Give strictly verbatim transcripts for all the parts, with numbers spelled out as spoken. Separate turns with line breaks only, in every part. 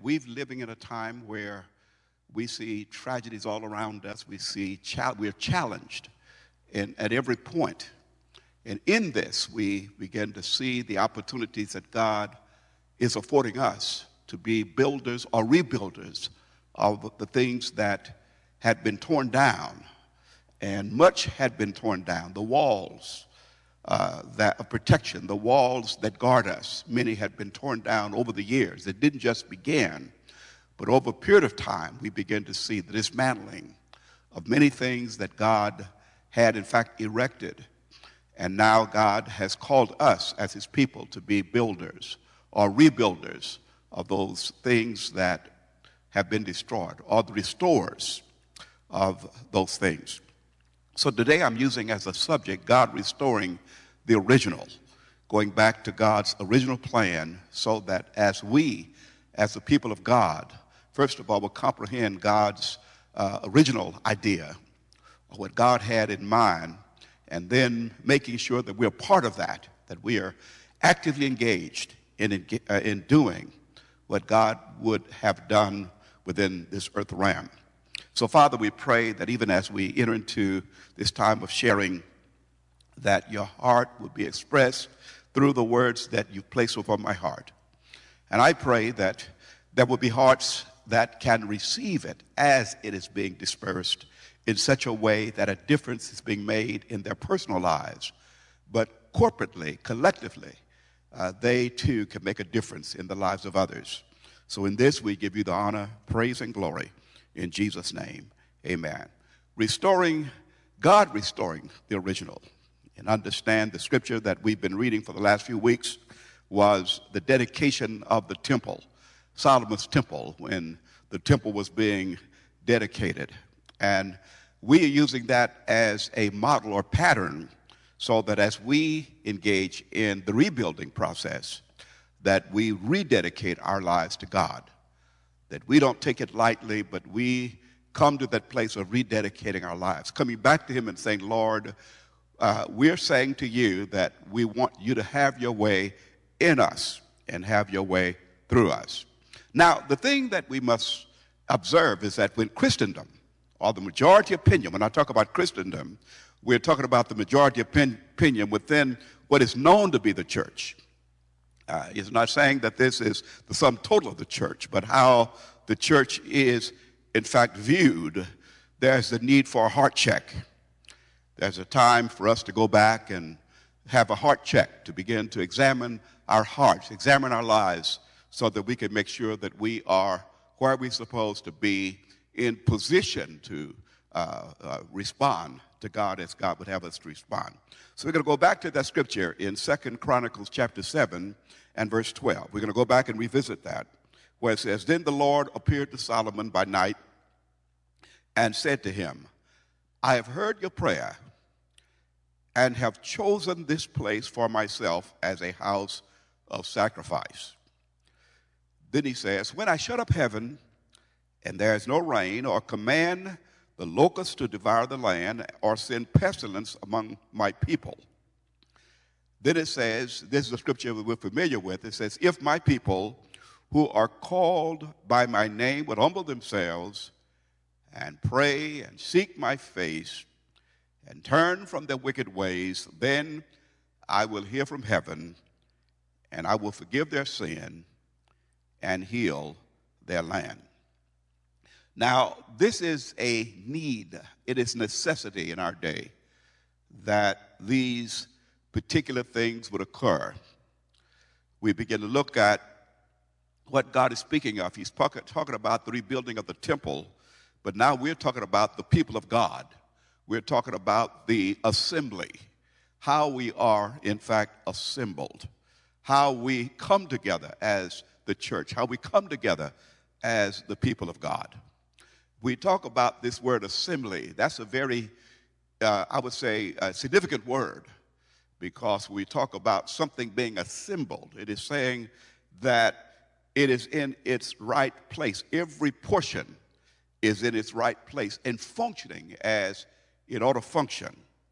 we're living in a time where we see tragedies all around us. We see cha- we're challenged in, at every point. And in this, we begin to see the opportunities that God is affording us to be builders or rebuilders of the things that had been torn down. And much had been torn down. The walls uh, that of protection, the walls that guard us, many had been torn down over the years. It didn't just begin, but over a period of time, we begin to see the dismantling of many things that God had, in fact, erected. And now God has called us as his people to be builders or rebuilders of those things that have been destroyed, or the restorers of those things. So today I'm using as a subject God restoring the original, going back to God's original plan so that as we, as the people of God, first of all, will comprehend God's uh, original idea, or what God had in mind, and then making sure that we're part of that, that we are actively engaged in, uh, in doing what God would have done within this earth realm. So, Father, we pray that even as we enter into this time of sharing, that your heart would be expressed through the words that you've placed upon my heart. And I pray that there will be hearts that can receive it as it is being dispersed in such a way that a difference is being made in their personal lives. But corporately, collectively, uh, they too can make a difference in the lives of others. So in this, we give you the honor, praise, and glory. In Jesus' name, amen. Restoring, God restoring the original. And understand the scripture that we've been reading for the last few weeks was the dedication of the temple, Solomon's temple, when the temple was being dedicated. And we are using that as a model or pattern so that as we engage in the rebuilding process, that we rededicate our lives to God. That we don't take it lightly, but we come to that place of rededicating our lives, coming back to him and saying, Lord, uh, we're saying to you that we want you to have your way in us and have your way through us. Now, the thing that we must observe is that when Christendom, or the majority opinion, when I talk about Christendom, we're talking about the majority opinion within what is known to be the church. Uh, it's not saying that this is the sum total of the church, but how the church is, in fact, viewed. There's the need for a heart check. There's a time for us to go back and have a heart check, to begin to examine our hearts, examine our lives, so that we can make sure that we are where we're supposed to be, in position to uh, uh, respond to God as God would have us to respond. So we're going to go back to that scripture in Second Chronicles chapter seven and verse twelve. We're going to go back and revisit that, where it says, Then the Lord appeared to Solomon by night and said to him, I have heard your prayer and have chosen this place for myself as a house of sacrifice. Then he says, When I shut up heaven and there is no rain, or command the locusts to devour the land, or send pestilence among my people. Then it says, this is a scripture we're familiar with, it says, if my people who are called by my name would humble themselves and pray and seek my face and turn from their wicked ways, then I will hear from heaven and I will forgive their sin and heal their land. Now, this is a need, it is necessity in our day that these particular things would occur. We begin to look at what God is speaking of. He's talk, talking about the rebuilding of the temple, but now we're talking about the people of God. We're talking about the assembly, how we are, in fact, assembled, how we come together as the church, how we come together as the people of God. We talk about this word assembly. That's a very, uh, I would say, a significant word, because we talk about something being assembled. It is saying that it is in its right place. Every portion is in its right place and functioning as it ought to function.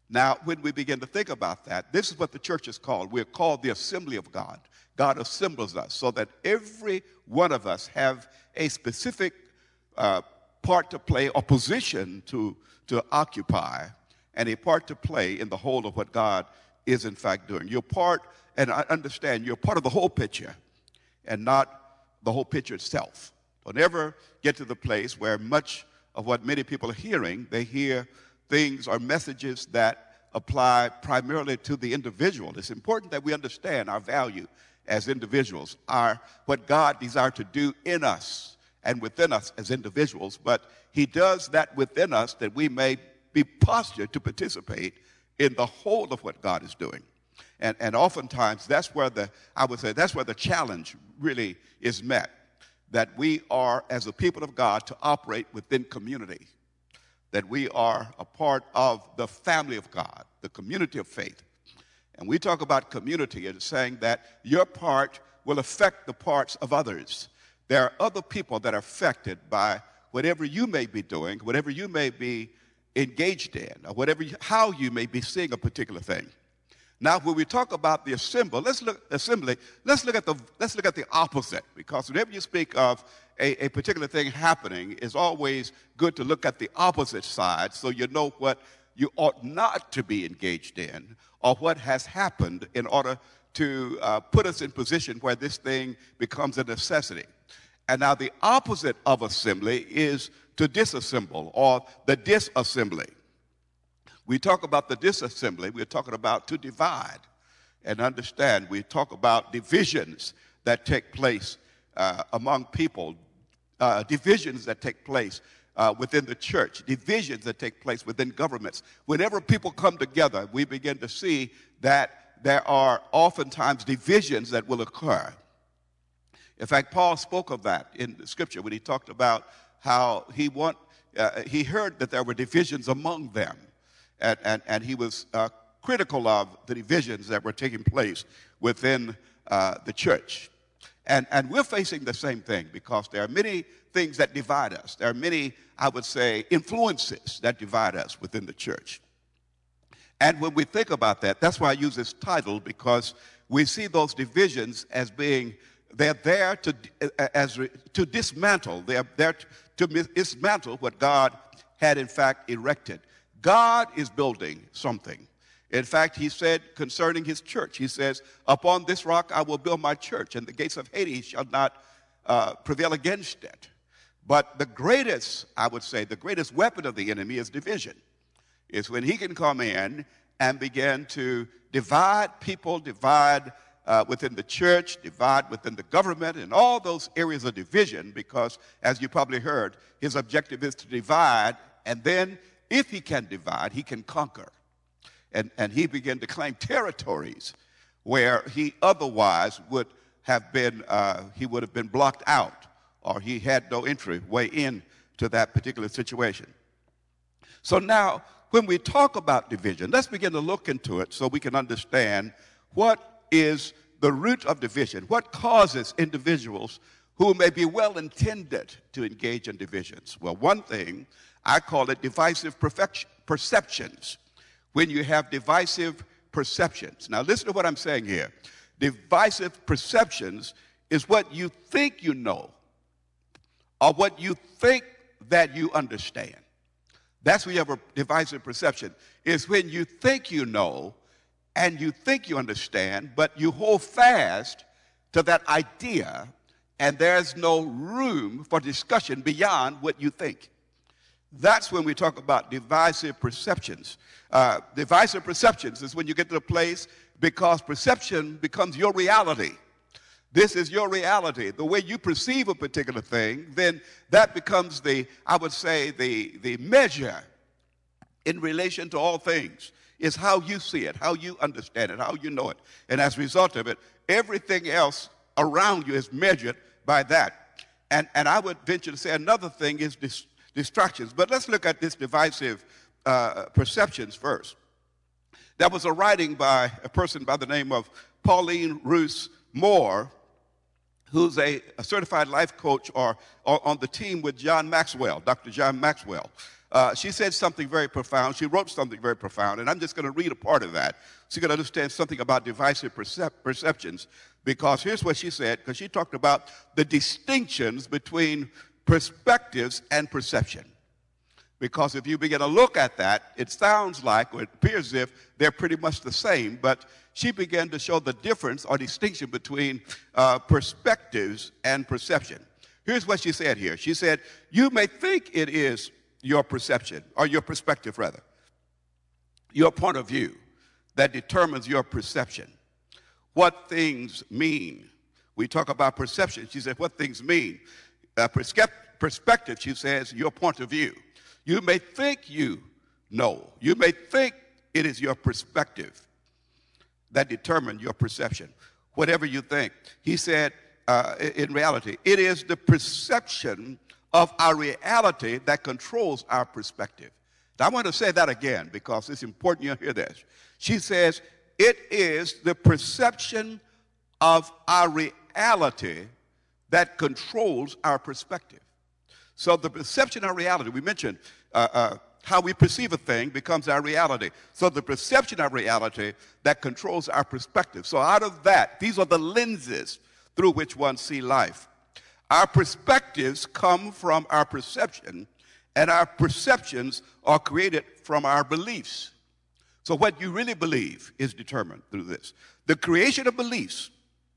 Now, when we begin to think about that, this is what the church is called. We're called the assembly of God. God assembles us so that every one of us have a specific uh, part to play or position to, to occupy, and a part to play in the whole of what God is in fact doing. You're part, and I understand, you're part of the whole picture and not the whole picture itself. Don't ever get to the place where much of what many people are hearing, they hear things or messages that apply primarily to the individual. It's important that we understand our value as individuals, our, what God desires to do in us and within us as individuals, but he does that within us that we may be postured to participate in the whole of what God is doing. And, and oftentimes that's where the, I would say, that's where the challenge really is met, that we are, as a people of God, to operate within community, that we are a part of the family of God, the community of faith. And we talk about community as saying that your part will affect the parts of others. There are other people that are affected by whatever you may be doing, whatever you may be engaged in, or whatever, how you may be seeing a particular thing. Now, when we talk about the assembly, let's look assembly. Let's look at the let's look at the opposite, because whenever you speak of a, a particular thing happening, it's always good to look at the opposite side, so you know what you ought not to be engaged in, or what has happened in order to uh, put us in position where this thing becomes a necessity. And now, the opposite of assembly is to disassemble, or the disassembly. We talk about the disassembly, we're talking about to divide and understand. We talk about divisions that take place uh, among people, uh, divisions that take place uh, within the church, divisions that take place within governments. Whenever people come together, we begin to see that there are oftentimes divisions that will occur. In fact, Paul spoke of that in the scripture when he talked about how he want, uh, he heard that there were divisions among them. And, and, and he was uh, critical of the divisions that were taking place within uh, the church. And, and we're facing the same thing, because there are many things that divide us. There are many, I would say, influences that divide us within the church. And when we think about that, that's why I use this title, because we see those divisions as being, they're there to, as, to dismantle. They're there to dismantle what God had in fact erected. God is building something. In fact, he said concerning his church, he says, upon this rock I will build my church, and the gates of Hades shall not uh, prevail against it. But the greatest, I would say, the greatest weapon of the enemy is division. It's when he can come in and begin to divide people, divide uh, within the church, divide within the government, and all those areas of division, because, as you probably heard, his objective is to divide, and then if he can divide, he can conquer. And, and he began to claim territories where he otherwise would have been, uh, he would have been blocked out, or he had no entry way in to that particular situation. So now, when we talk about division, let's begin to look into it so we can understand what is the root of division, what causes individuals who may be well-intended to engage in divisions. Well, one thing, I call it divisive perceptions. When you have divisive perceptions. Now, listen to what I'm saying here. Divisive perceptions is what you think you know, or what you think that you understand. That's when you have a divisive perception. It's when you think you know and you think you understand, but you hold fast to that idea, and there's no room for discussion beyond what you think. That's when we talk about divisive perceptions. Uh, divisive perceptions is when you get to the place, because perception becomes your reality. This is your reality. The way you perceive a particular thing, then that becomes the, I would say, the, the measure in relation to all things. Is how you see it, how you understand it, how you know it. And as a result of it, everything else around you is measured by that. And, and I would venture to say another thing is dis- distractions. But let's look at this divisive uh, perceptions first. There was a writing by a person by the name of Pauline Ruth Moore, who's a, a certified life coach or, or on the team with John Maxwell, Doctor John Maxwell. Uh, she said something very profound. She wrote something very profound, and I'm just going to read a part of that so you can understand something about divisive percep perceptions. Because here's what she said, because she talked about the distinctions between perspectives and perception. Because if you begin to look at that, it sounds like, or it appears as if they're pretty much the same, but she began to show the difference or distinction between uh, perspectives and perception. Here's what she said here. She said, you may think it is your perception, or your perspective rather, your point of view that determines your perception. What things mean. We talk about perception. She said, what things mean. Uh, perspective, she says, your point of view. You may think you know. You may think it is your perspective that determines your perception. Whatever you think. He said, uh, in reality, it is the perception of our reality that controls our perspective. Now, I want to say that again because it's important you hear this. She says, it is the perception of our reality that controls our perspective. So the perception of reality, we mentioned uh, uh, how we perceive a thing becomes our reality. So the perception of reality that controls our perspective. So out of that, these are the lenses through which one sees life. Our perspectives come from our perception, and our perceptions are created from our beliefs. So what you really believe is determined through this. The creation of beliefs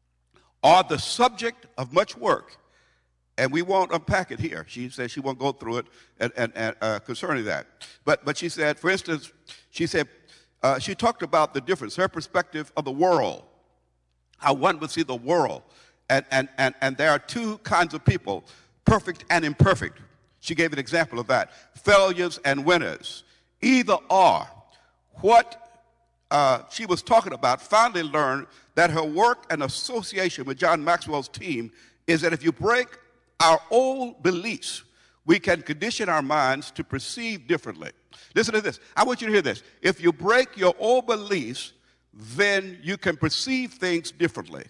are the subject of much work, and we won't unpack it here. She said she won't go through it and, and, and, uh, concerning that. But, but she said, for instance, she said, uh, she talked about the difference, her perspective of the world, how one would see the world. And, and, and, and there are two kinds of people, perfect and imperfect. She gave an example of that. Failures and winners. Either or. What uh, she was talking about finally learned that her work and association with John Maxwell's team is that if you break our old beliefs, we can condition our minds to perceive differently. Listen to this. I want you to hear this. If you break your old beliefs, then you can perceive things differently.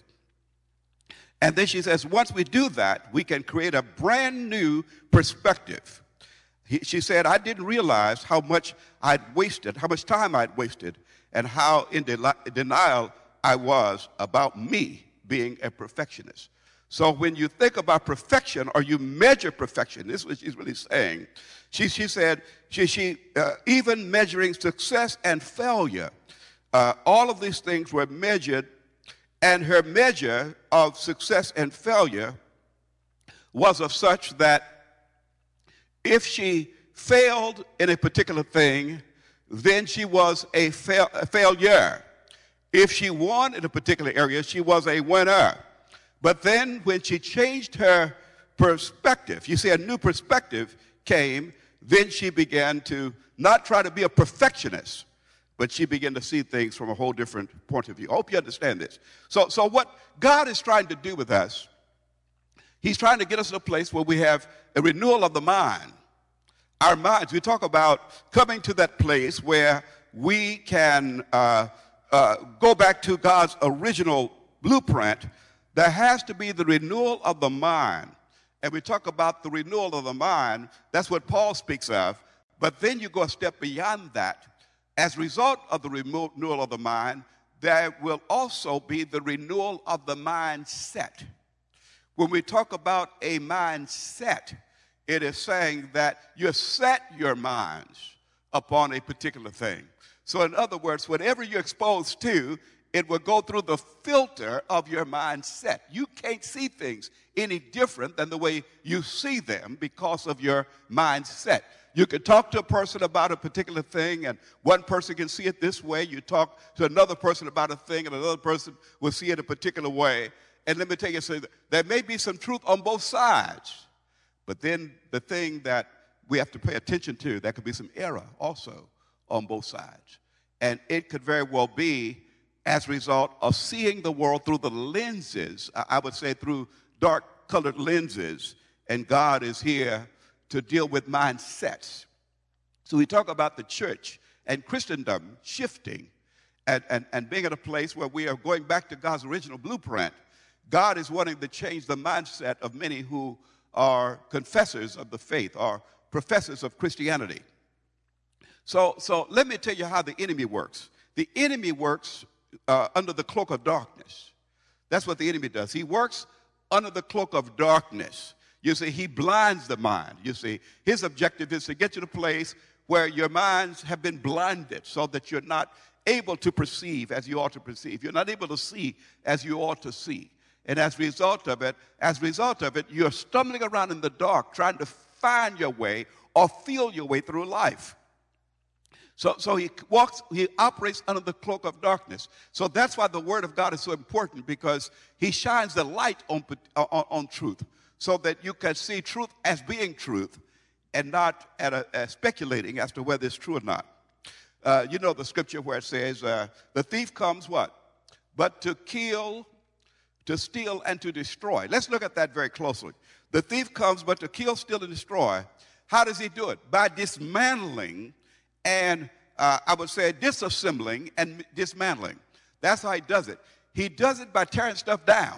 And then she says, once we do that, we can create a brand new perspective. He, she said, I didn't realize how much I'd wasted, how much time I'd wasted, and how in de denial I was about me being a perfectionist. So when you think about perfection, or you measure perfection, this is what she's really saying. She, she said, she, she, uh, even measuring success and failure, uh, all of these things were measured, and her measure of success and failure was of such that if she failed in a particular thing, then she was a, fail, a failure. If she won in a particular area, she was a winner. But then when she changed her perspective, you see, a new perspective came, then she began to not try to be a perfectionist, but she began to see things from a whole different point of view. I hope you understand this. So, so what God is trying to do with us, he's trying to get us to a place where we have a renewal of the mind. Our minds, we talk about coming to that place where we can uh, uh, go back to God's original blueprint. There has to be the renewal of the mind. And we talk about the renewal of the mind. That's what Paul speaks of. But then you go a step beyond that. As a result of the renewal of the mind, there will also be the renewal of the mindset. When we talk about a mindset, it is saying that you set your minds upon a particular thing. So in other words, whatever you're exposed to, it will go through the filter of your mindset. You can't see things any different than the way you see them because of your mindset. You can talk to a person about a particular thing, and one person can see it this way. You talk to another person about a thing, and another person will see it a particular way. And let me tell you something, there may be some truth on both sides, but then the thing that we have to pay attention to, there could be some error also on both sides. And it could very well be as a result of seeing the world through the lenses, I would say through dark-colored lenses, and God is here to deal with mindsets. So we talk about the church and Christendom shifting and, and, and being at a place where we are going back to God's original blueprint. God is wanting to change the mindset of many who are confessors of the faith or professors of Christianity. So, so let me tell you how the enemy works. The enemy works uh, under the cloak of darkness. That's what the enemy does. He works under the cloak of darkness. You see, he blinds the mind. You see, his objective is to get you to a place where your minds have been blinded so that you're not able to perceive as you ought to perceive. You're not able to see as you ought to see. And as a result of it, as a result of it, you're stumbling around in the dark trying to find your way or feel your way through life. So, so he walks, he operates under the cloak of darkness. So that's why the Word of God is so important, because he shines the light on, on, on truth so that you can see truth as being truth and not at a, as speculating as to whether it's true or not. Uh, you know the scripture where it says, uh, the thief comes what? But to kill, to steal, and to destroy. Let's look at that very closely. The thief comes but to kill, steal, and destroy. How does he do it? By dismantling and uh, I would say disassembling and dismantling. That's how he does it. He does it by tearing stuff down.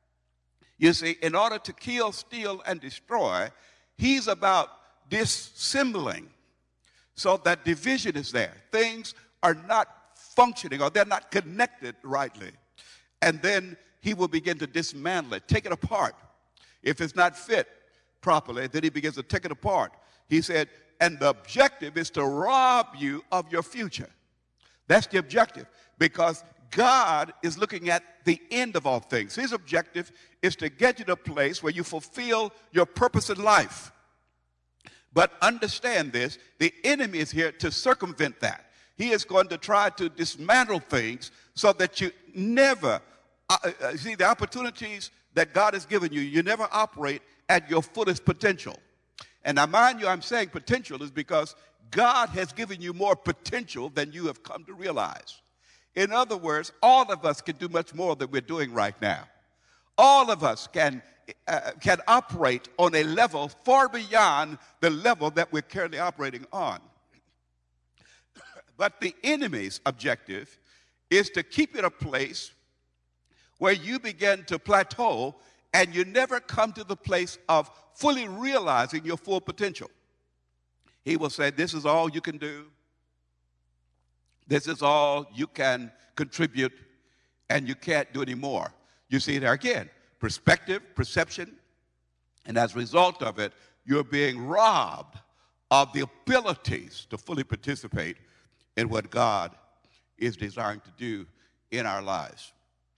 You see, in order to kill, steal, and destroy, he's about dissembling so that division is there. Things are not functioning or they're not connected rightly. And then he will begin to dismantle it, take it apart. If it's not fit properly, then he begins to take it apart. He said, and the objective is to rob you of your future. That's the objective, because God is looking at the end of all things. His objective is to get you to a place where you fulfill your purpose in life. But understand this, the enemy is here to circumvent that. He is going to try to dismantle things so that you never, uh, uh, see, the opportunities that God has given you, you never operate at your fullest potential. And now, mind you, I'm saying potential is because God has given you more potential than you have come to realize. In other words, all of us can do much more than we're doing right now. All of us can, uh, can operate on a level far beyond the level that we're currently operating on. But the enemy's objective is to keep you in a place where you begin to plateau and you never come to the place of fully realizing your full potential. He will say, this is all you can do. This is all you can contribute, and you can't do any more. You see there again, perspective, perception, and as a result of it, you're being robbed of the abilities to fully participate in what God is desiring to do in our lives.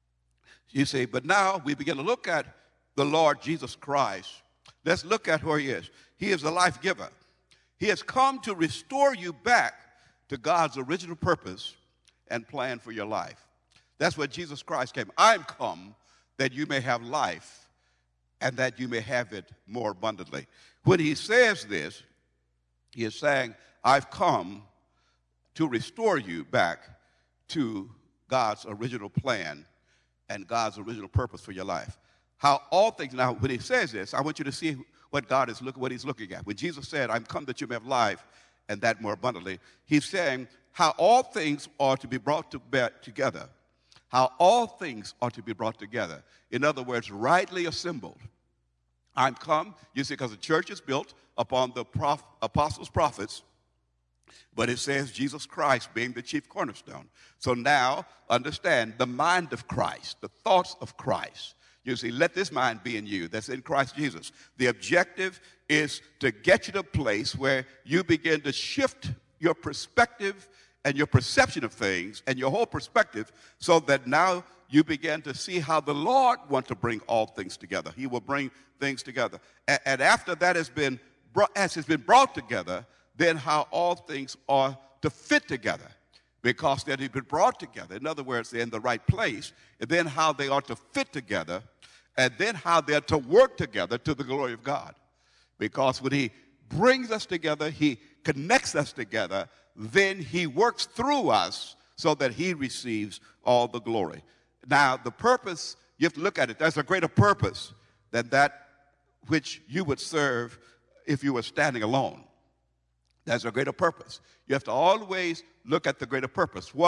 You see, but now we begin to look at the Lord Jesus Christ. Let's look at who he is. He is the life giver. He has come to restore you back to God's original purpose and plan for your life. That's what Jesus Christ came. I'm come that you may have life and that you may have it more abundantly. When he says this, he is saying, I've come to restore you back to God's original plan and God's original purpose for your life. How all things, now when he says this, I want you to see what God is looking, what he's looking at. When Jesus said, I'm come that you may have life and that more abundantly, he's saying how all things are to be brought to bear together. How all things are to be brought together. In other words, rightly assembled. I'm come, you see, because the church is built upon the prof, apostles, prophets, but it says Jesus Christ being the chief cornerstone. So now, understand the mind of Christ, the thoughts of Christ. You see, let this mind be in you that's in Christ Jesus. The objective is to get you to a place where you begin to shift your perspective and your perception of things and your whole perspective so that now you begin to see how the Lord wants to bring all things together. He will bring things together. And, and after that has been brought, as it's been brought together, then how all things are to fit together. Because they've been brought together. In other words, they're in the right place. And then how they are to fit together. And then how they're to work together to the glory of God. Because when he brings us together, he connects us together, then he works through us so that he receives all the glory. Now, the purpose, you have to look at it. There's a greater purpose than that which you would serve if you were standing alone. There's a greater purpose. You have to always look at the greater purpose. What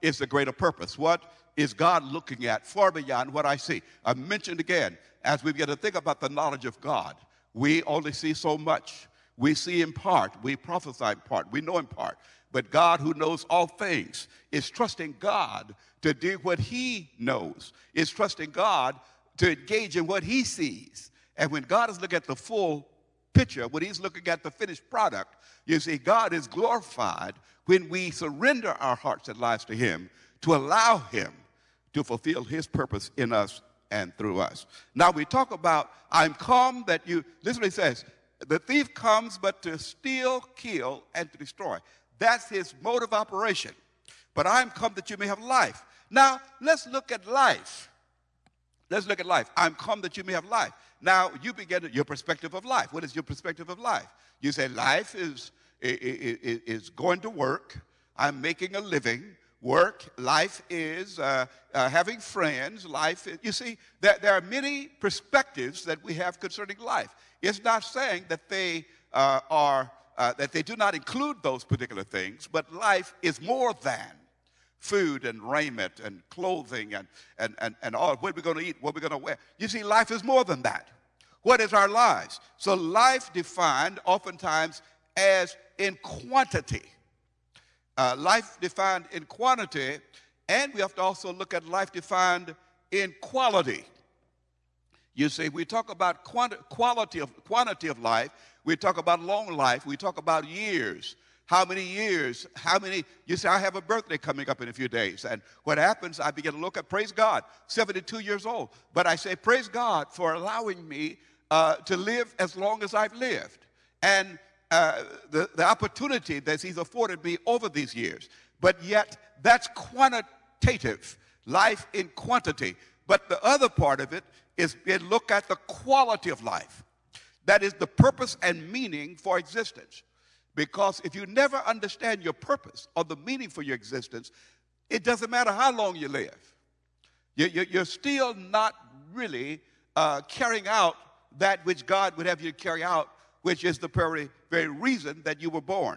is the greater purpose? What is God looking at far beyond what I see? I mentioned again, as we begin to think about the knowledge of God, we only see so much. We see in part, we prophesy in part, we know in part. But God, who knows all things, is trusting God to do what he knows, is trusting God to engage in what he sees. And when God is looking at the full picture, when he's looking at the finished product, you see, God is glorified when we surrender our hearts and lives to him, to allow him to fulfill his purpose in us and through us. Now we talk about, I'm come that you, listen what he says, the thief comes but to steal, kill, and to destroy. That's his mode of operation. But I'm come that you may have life. Now, let's look at life. Let's look at life. I'm come that you may have life. Now, you begin your perspective of life. What is your perspective of life? You say life is, is, is going to work. I'm making a living. Work. Life is uh, uh, having friends. Life is, you see, there, there are many perspectives that we have concerning life. It's not saying that they uh, are, uh, that they do not include those particular things, but life is more than food and raiment and clothing and, and, and, and all. What are we going to eat? What are we going to wear? You see, life is more than that. What is our lives? So life defined oftentimes as in quantity. Uh, life defined in quantity, and we have to also look at life defined in quality. You see, we talk about quanti quality of, quantity of life. We talk about long life. We talk about years. How many years? How many? You say, I have a birthday coming up in a few days. And what happens, I begin to look at, praise God, seventy-two years old. But I say, praise God for allowing me uh, to live as long as I've lived. And uh, the, the opportunity that he's afforded me over these years. But yet, that's quantitative, life in quantity. But the other part of it is we look at the quality of life. That is the purpose and meaning for existence. Because if you never understand your purpose or the meaning for your existence, it doesn't matter how long you live. You're still not really uh, carrying out that which God would have you carry out, which is the very, very reason that you were born.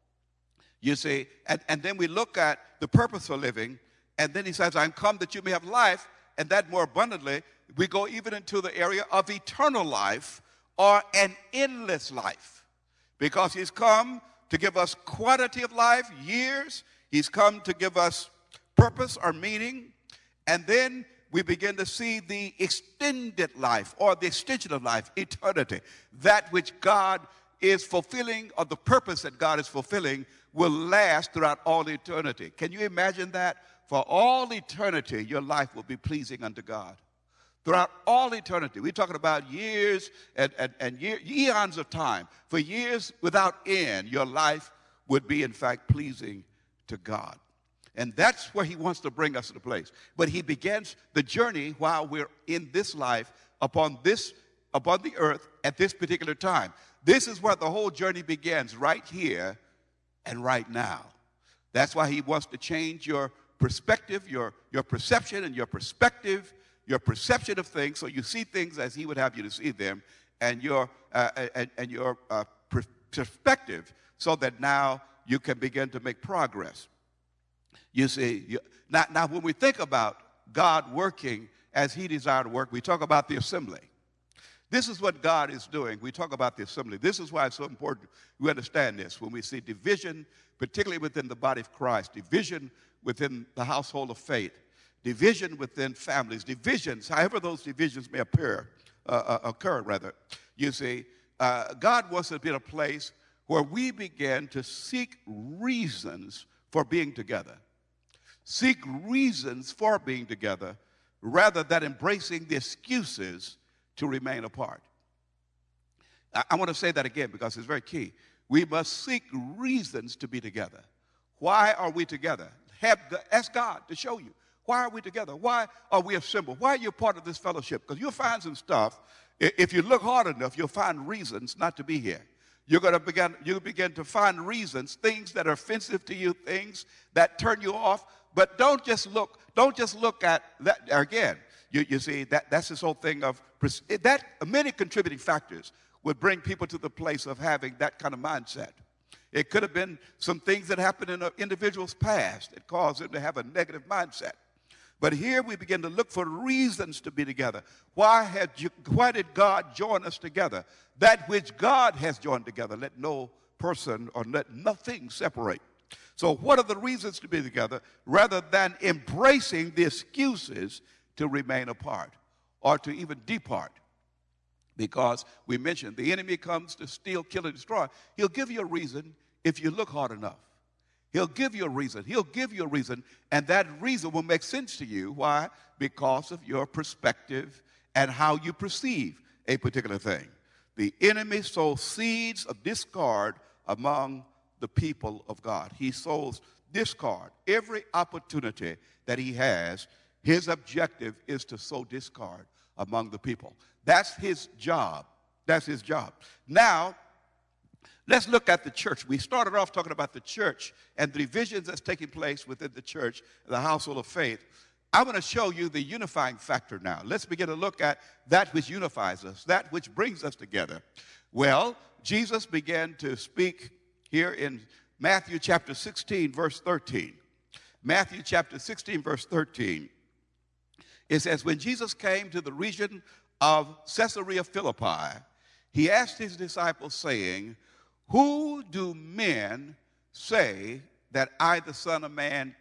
You see, and, and then we look at the purpose for living, and then he says, I'm come that you may have life, and that more abundantly. We go even into the area of eternal life or an endless life. Because he's come to give us quantity of life, years. He's come to give us purpose or meaning. And then we begin to see the extended life or the extension of life, eternity. That which God is fulfilling or the purpose that God is fulfilling will last throughout all eternity. Can you imagine that? For all eternity, your life will be pleasing unto God. Throughout all eternity. We're talking about years and, and, and year, eons of time. For years without end, your life would be, in fact, pleasing to God. And that's where he wants to bring us to the place. But he begins the journey while we're in this life upon this, upon the earth at this particular time. This is where the whole journey begins, right here and right now. That's why he wants to change your perspective, your, your perception and your perspective, your perception of things, so you see things as he would have you to see them, and your, uh, and, and your uh, perspective, so that now you can begin to make progress. You see, you, now, now when we think about God working as he desired to work, we talk about the assembly. This is what God is doing. We talk about the assembly. This is why it's so important we understand this. When we see division, particularly within the body of Christ, division within the household of faith, division within families, divisions, however those divisions may appear, uh, uh, occur, rather. You see, uh, God wants us to be in a place where we begin to seek reasons for being together. Seek reasons for being together rather than embracing the excuses to remain apart. I, I want to say that again because it's very key. We must seek reasons to be together. Why are we together? Have, ask God to show you. Why are we together? Why are we assembled? Why are you part of this fellowship? Because you'll find some stuff. If you look hard enough, you'll find reasons not to be here. You're going to begin, you begin to find reasons, things that are offensive to you, things that turn you off. But don't just look, don't just look at that again. You, you see, that, that's this whole thing of, that many contributing factors would bring people to the place of having that kind of mindset. It could have been some things that happened in an individual's past that caused them to have a negative mindset. But here we begin to look for reasons to be together. Why, had you, why did God join us together? That which God has joined together, let no person or let nothing separate. So what are the reasons to be together rather than embracing the excuses to remain apart or to even depart? Because we mentioned the enemy comes to steal, kill, and destroy. He'll give you a reason if you look hard enough. He'll give you a reason. He'll give you a reason, and that reason will make sense to you. Why? Because of your perspective and how you perceive a particular thing. The enemy sows seeds of discord among the people of God. He sows discord. Every opportunity that he has, his objective is to sow discord among the people. That's his job. That's his job. Now, let's look at the church. We started off talking about the church and the divisions that's taking place within the church, the household of faith. I'm going to show you the unifying factor now. Let's begin to look at that which unifies us, that which brings us together. Well, Jesus began to speak here in Matthew chapter sixteen, verse thirteen. Matthew chapter sixteen, verse thirteen. It says, when Jesus came to the region of Caesarea Philippi, he asked his disciples, saying, who do men say that I, the Son of Man,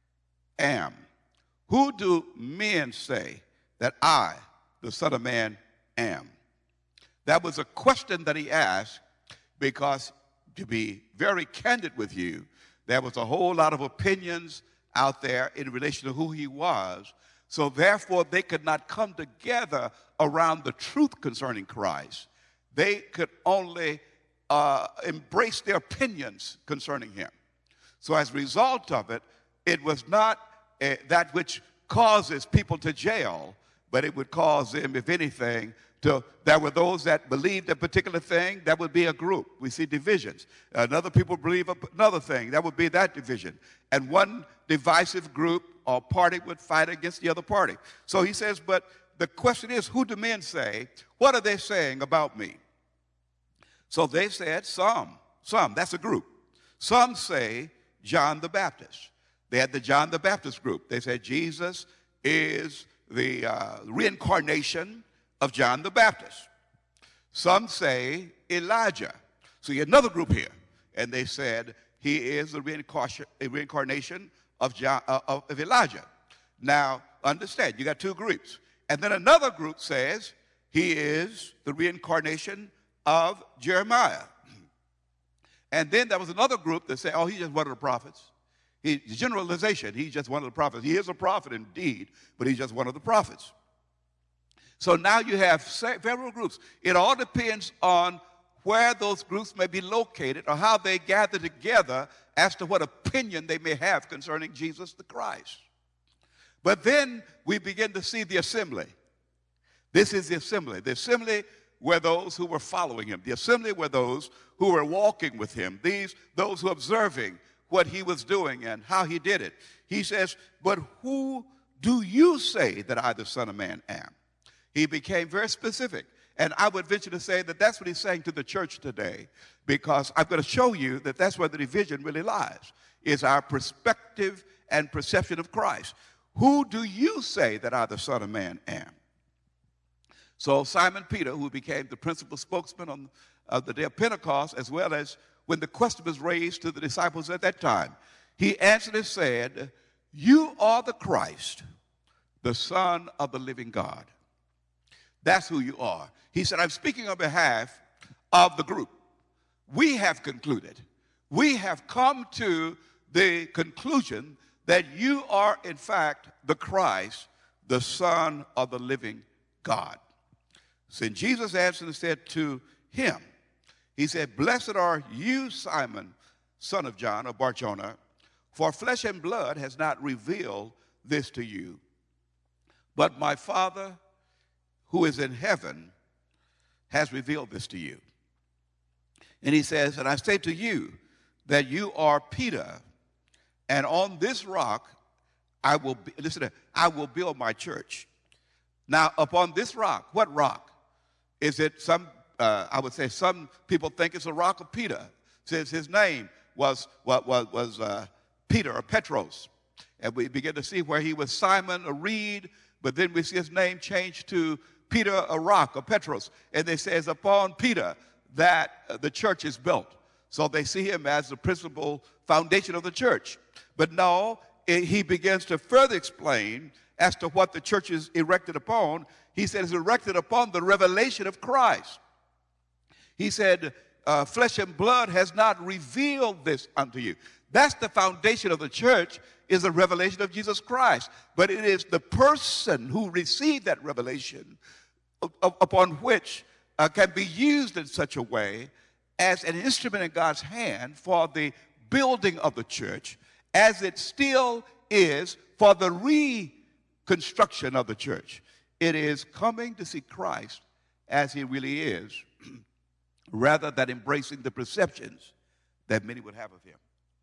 am? Who do men say that I, the Son of Man, am? That was a question that he asked because, to be very candid with you, there was a whole lot of opinions out there in relation to who he was. So therefore, they could not come together around the truth concerning Christ. They could only uh, embrace their opinions concerning him. So as a result of it, it was not uh, that which causes people to jail, but it would cause them, if anything, to, there were those that believed a particular thing, that would be a group. We see divisions. Another people believe another thing, that would be that division. And one divisive group or party would fight against the other party. So he says, but the question is, who do men say? What are they saying about me? So they said, some, some, that's a group. Some say John the Baptist. They had the John the Baptist group. They said Jesus is the uh, reincarnation of John the Baptist. Some say Elijah. So you had another group here, and they said he is the reincarnation of, John, uh, of Elijah. Now, understand, you got two groups. And then another group says he is the reincarnation of Jeremiah. And then there was another group that said, oh, he's just one of the prophets. He, generalization, he's just one of the prophets. He is a prophet indeed, but he's just one of the prophets. So now you have several groups. It all depends on where those groups may be located or how they gather together as to what opinion they may have concerning Jesus the Christ. But then we begin to see the assembly. This is the assembly. The assembly were those who were following him. The assembly were those who were walking with him. These, those who were observing what he was doing and how he did it. He says, but who do you say that I, the Son of Man, am? He became very specific. And I would venture to say that that's what he's saying to the church today, because I'm going to show you that that's where the division really lies, is our perspective and perception of Christ. Who do you say that I, the Son of Man, am? So Simon Peter, who became the principal spokesman on uh, the day of Pentecost, as well as when the question was raised to the disciples at that time, he answered and said, you are the Christ, the Son of the living God. That's who you are. He said, I'm speaking on behalf of the group. We have concluded, we have come to the conclusion that you are, in fact, the Christ, the Son of the living God. So Jesus answered and said to him, he said, blessed are you, Simon, son of John, or Bar-Jonah, for flesh and blood has not revealed this to you, but my Father who is in heaven has revealed this to you. And he says, and I say to you that you are Peter, and on this rock I will be, listen to, I will build my church. Now, upon this rock, what rock? Is it some, uh, I would say some people think it's a rock of Peter. Says his name was, was, was uh, Peter or Petros. And we begin to see where he was Simon, a reed, but then we see his name changed to Peter, a rock, or Petros. And it says, upon Peter that uh, the church is built. So they see him as the principal foundation of the church. But no, it, he begins to further explain as to what the church is erected upon. He said it's erected upon the revelation of Christ. He said, uh, flesh and blood has not revealed this unto you. That's the foundation of the church, is the revelation of Jesus Christ. But it is the person who received that revelation upon which uh, can be used in such a way as an instrument in God's hand for the building of the church, as it still is for the reconstruction of the church. It is coming to see Christ as he really is, rather than embracing the perceptions that many would have of him.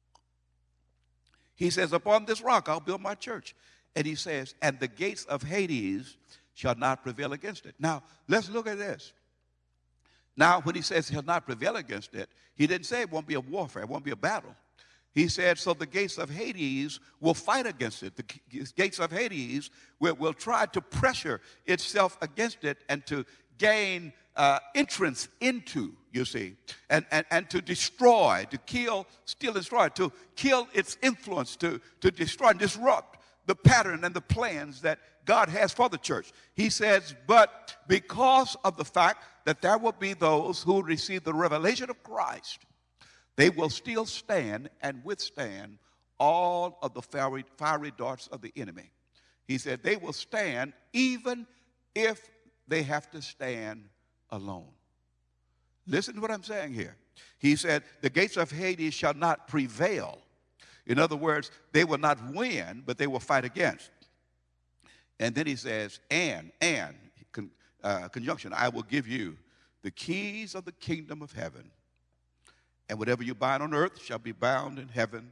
He says, upon this rock I'll build my church. And he says, and the gates of Hades shall not prevail against it. Now, let's look at this. Now, when he says he'll not prevail against it, he didn't say it won't be a warfare, it won't be a battle. He said, so the gates of Hades will fight against it. The gates of Hades will, will try to pressure itself against it and to gain uh, entrance into, you see, and, and, and to destroy, to kill, steal, destroy, to kill its influence, to, to destroy and disrupt the pattern and the plans that God has for the church. He says, but because of the fact that there will be those who receive the revelation of Christ, they will still stand and withstand all of the fiery, fiery darts of the enemy. He said they will stand even if they have to stand alone. Listen to what I'm saying here. He said the gates of Hades shall not prevail. In other words, they will not win, but they will fight against. And then he says, and, and, con, uh, conjunction, I will give you the keys of the kingdom of heaven. And whatever you bind on earth shall be bound in heaven.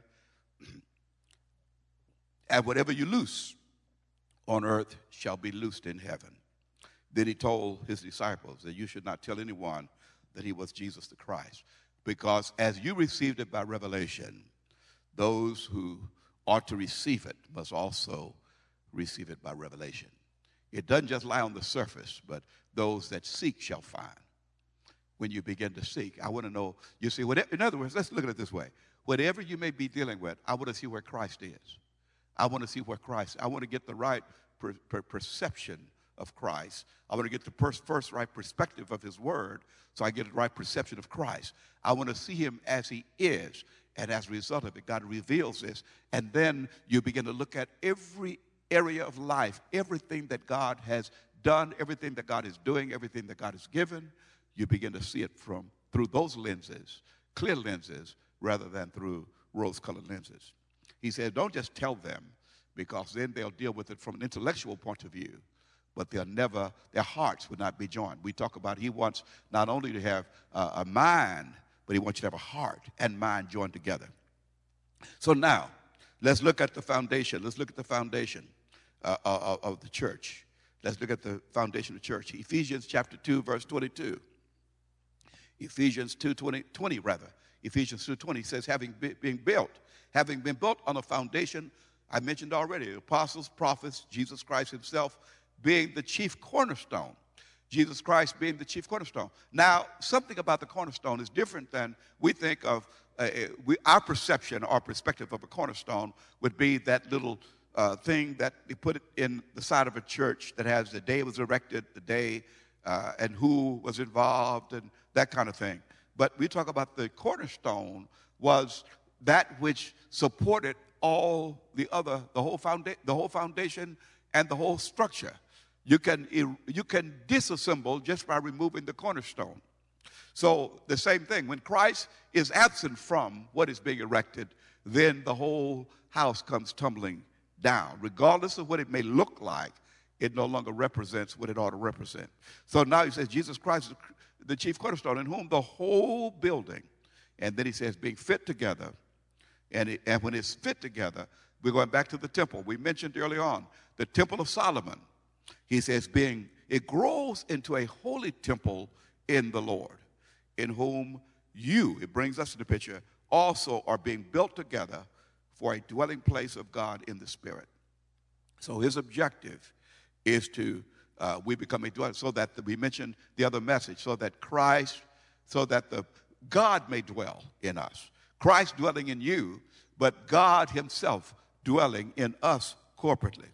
And whatever you loose on earth shall be loosed in heaven. Then he told his disciples that you should not tell anyone that he was Jesus the Christ. Because as you received it by revelation, those who ought to receive it must also receive it by revelation. It doesn't just lie on the surface, but those that seek shall find. When you begin to seek, I want to know, you see, whatever, in other words, let's look at it this way. Whatever you may be dealing with, I want to see where Christ is. I want to see where Christ, I want to get the right per, per perception of Christ. I want to get the per, first right perspective of his word so I get the right perception of Christ. I want to see him as he is. And as a result of it, God reveals this. And then you begin to look at every area of life, everything that God has done, everything that God is doing, everything that God has given. You begin to see it from through those lenses, clear lenses, rather than through rose-colored lenses. He says, don't just tell them, because then they'll deal with it from an intellectual point of view, but they'll never, their hearts would not be joined. We talk about he wants not only to have uh, a mind, but he wants you to have a heart and mind joined together. So now, let's look at the foundation. Let's look at the foundation uh, of, of the church. Let's look at the foundation of the church. Ephesians chapter two, verse twenty-two. Ephesians two, twenty, twenty rather. Ephesians two, twenty says, having be, being built, having been built on a foundation, I mentioned already, the apostles, prophets, Jesus Christ himself being the chief cornerstone. Jesus Christ being the chief cornerstone. Now, something about the cornerstone is different than we think of, uh, we, our perception or perspective of a cornerstone would be that little uh, thing that they put it in the side of a church that has the day it was erected, the day, uh, and who was involved, and that kind of thing. But we talk about the cornerstone was that which supported all the other, the whole, founda- the whole foundation and the whole structure. You can, you can disassemble just by removing the cornerstone. So the same thing, when Christ is absent from what is being erected, then the whole house comes tumbling down. Regardless of what it may look like, it no longer represents what it ought to represent. So now he says, Jesus Christ is the chief cornerstone, in whom the whole building, and then he says, being fit together, and, it, and when it's fit together, we're going back to the temple. We mentioned early on, the temple of Solomon. He says, being, it grows into a holy temple in the Lord, in whom you, it brings us to the picture, also are being built together for a dwelling place of God in the Spirit. So his objective is to, uh, we become a dwelling, so that the, we mentioned the other message, so that Christ, so that the God may dwell in us. Christ dwelling in you, but God himself dwelling in us corporately.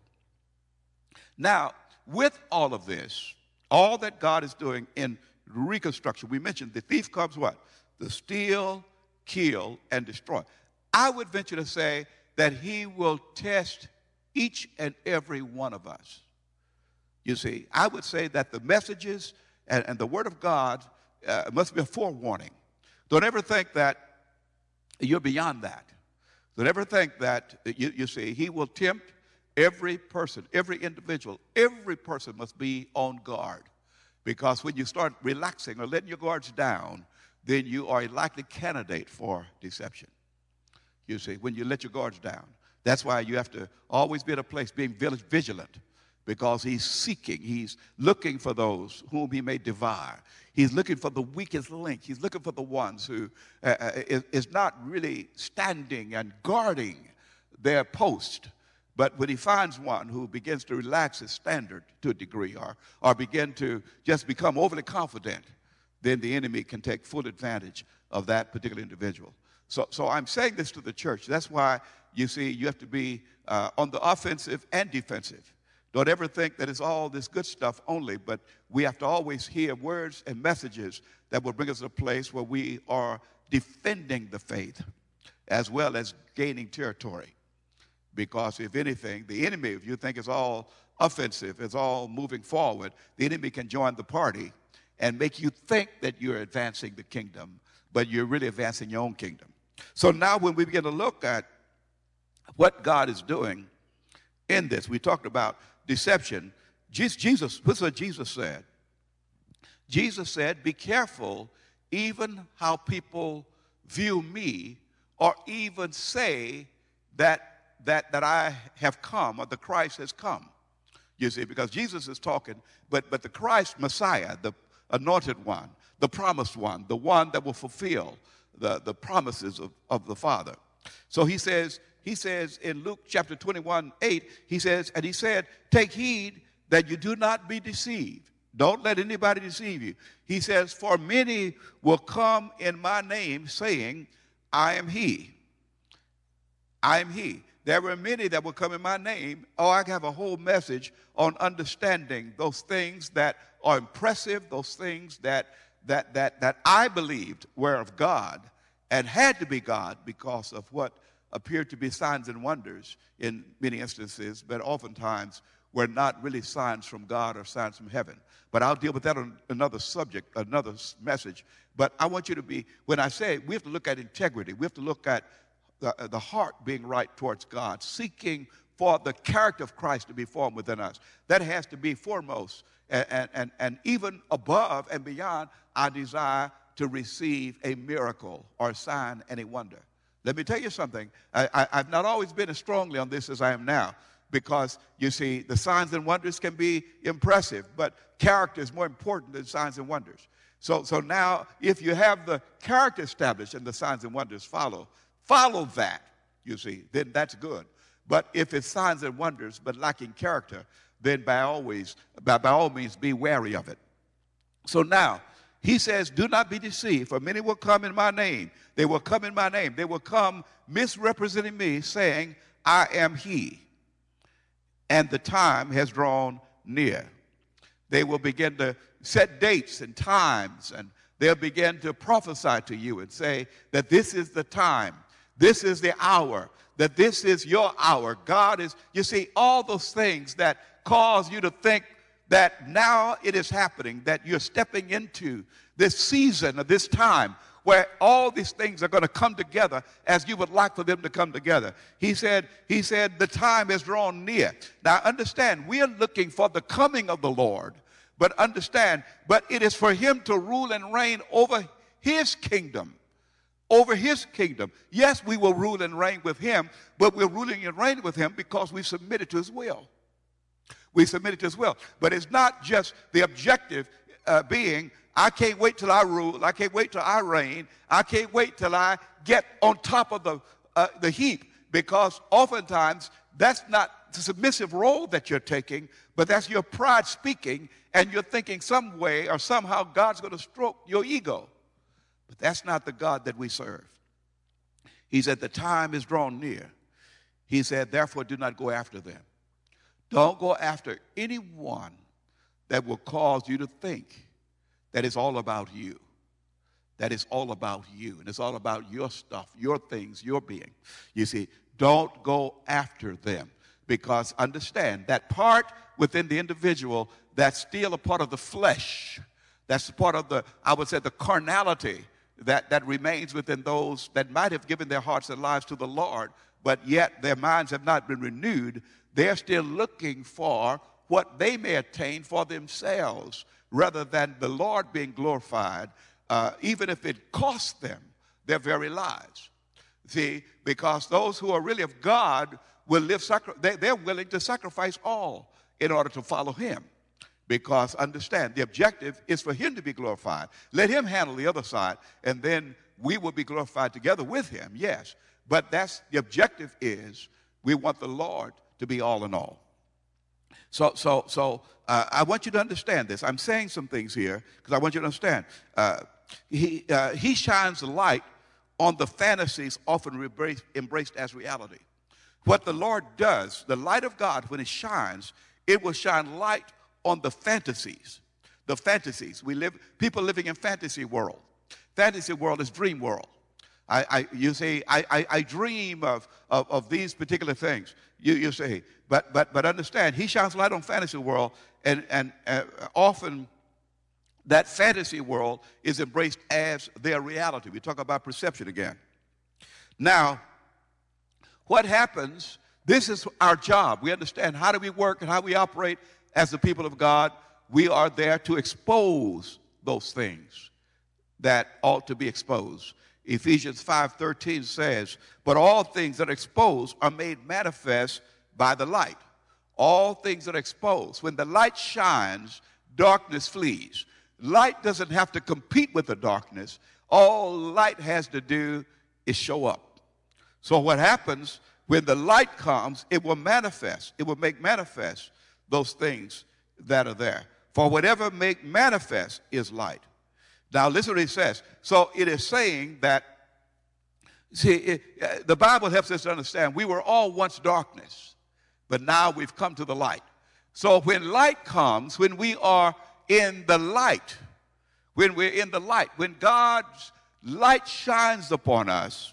Now, with all of this, all that God is doing in reconstruction, we mentioned the thief comes what? To steal, kill, and destroy. I would venture to say that he will test each and every one of us. You see, I would say that the messages and, and the Word of God uh, must be a forewarning. Don't ever think that you're beyond that. Don't ever think that, you, you see, he will tempt every person, every individual. Every person must be on guard. Because when you start relaxing or letting your guards down, then you are a likely candidate for deception. You see, when you let your guards down. That's why you have to always be at a place being vigilant, because he's seeking, he's looking for those whom he may devour. He's looking for the weakest link. He's looking for the ones who uh, is, is not really standing and guarding their post. But when he finds one who begins to relax his standard to a degree, or, or begin to just become overly confident, then the enemy can take full advantage of that particular individual. So, so I'm saying this to the church. That's why, you see, you have to be uh, on the offensive and defensive. Don't ever think that it's all this good stuff only, but we have to always hear words and messages that will bring us to a place where we are defending the faith as well as gaining territory. Because if anything, the enemy, if you think it's all offensive, it's all moving forward, the enemy can join the party and make you think that you're advancing the kingdom, but you're really advancing your own kingdom. So now when we begin to look at what God is doing in this, we talked about deception. Jesus, this is what Jesus said. Jesus said, be careful even how people view me, or even say that that that I have come, or the Christ has come. You see, because Jesus is talking, but but the Christ, Messiah, the anointed one, the promised one, the one that will fulfill the, the promises of, of the Father. So he says, he says in Luke chapter twenty-one, eight, he says, and he said, take heed that you do not be deceived. Don't let anybody deceive you. He says, for many will come in my name saying, I am he. I am he. There were many that will come in my name. Oh, I have a whole message on understanding those things that are impressive, those things that that that that I believed were of God and had to be God because of what appeared to be signs and wonders in many instances, but oftentimes were not really signs from God or signs from heaven. But I'll deal with that on another subject, another message. But I want you to be, when I say we have to look at integrity, we have to look at the, the heart being right towards God, seeking for the character of Christ to be formed within us. That has to be foremost, and, and, and even above and beyond our desire to receive a miracle or a sign and a wonder. Let me tell you something. I, I, I've not always been as strongly on this as I am now, because, you see, the signs and wonders can be impressive, but character is more important than signs and wonders. So, so now, if you have the character established and the signs and wonders follow, follow that, you see, then that's good. But if it's signs and wonders but lacking character, then by always, by, by all means, be wary of it. So now, he says, do not be deceived, for many will come in my name. They will come in my name. They will come misrepresenting me, saying, I am he. And the time has drawn near. They will begin to set dates and times, and they'll begin to prophesy to you and say that this is the time, this is the hour, that this is your hour. God is, you see, all those things that cause you to think that now it is happening, that you're stepping into this season of this time where all these things are going to come together as you would like for them to come together. He said, he said, the time has drawn near. Now understand, we are looking for the coming of the Lord, but understand, but it is for him to rule and reign over his kingdom. Over his kingdom. Yes, we will rule and reign with him, but we're ruling and reigning with him because we submitted to his will. We submitted to his will. But it's not just the objective uh, being I can't wait till I rule. I can't wait till I reign. I can't wait till I get on top of the, uh, the heap, because oftentimes that's not the submissive role that you're taking, but that's your pride speaking, and you're thinking some way or somehow God's going to stroke your ego. But that's not the God that we serve. He said, the time is drawn near. He said, therefore, do not go after them. Don't go after anyone that will cause you to think that it's all about you, that it's all about you, and it's all about your stuff, your things, your being. You see, don't go after them, because understand that part within the individual that's still a part of the flesh, that's part of the, I would say, the carnality that, that remains within those that might have given their hearts and lives to the Lord, but yet their minds have not been renewed. They're still looking for what they may attain for themselves, rather than the Lord being glorified, uh, even if it costs them their very lives. See, because those who are really of God will live, sacri- they, they're willing to sacrifice all in order to follow him. Because understand, the objective is for him to be glorified. Let him handle the other side, and then we will be glorified together with him, yes. But that's the objective, is we want the Lord to be all in all. So, so, so uh, I want you to understand this. I'm saying some things here because I want you to understand. Uh, he, uh, he shines light on the fantasies often embraced, embraced as reality. What the Lord does, the light of God, when it shines, it will shine light on the fantasies. The fantasies. We live, people living in fantasy world. Fantasy world is dream world. I, I, you say, I, I, I dream of, of, of these particular things. You, you say, but, but, but understand, he shines light on fantasy world, and, and uh, often that fantasy world is embraced as their reality. We talk about perception again. Now, what happens, this is our job. We understand how do we work and how we operate as the people of God. We are there to expose those things that ought to be exposed. Ephesians five thirteen says, but all things that are exposed are made manifest by the light. All things that are exposed. When the light shines, darkness flees. Light doesn't have to compete with the darkness. All light has to do is show up. So what happens when the light comes, it will manifest. It will make manifest those things that are there. For whatever make manifest is light. Now listen what he says. So it is saying that, see, it, uh, the Bible helps us to understand we were all once darkness, but now we've come to the light. So when light comes, when we are in the light, when we're in the light, when God's light shines upon us,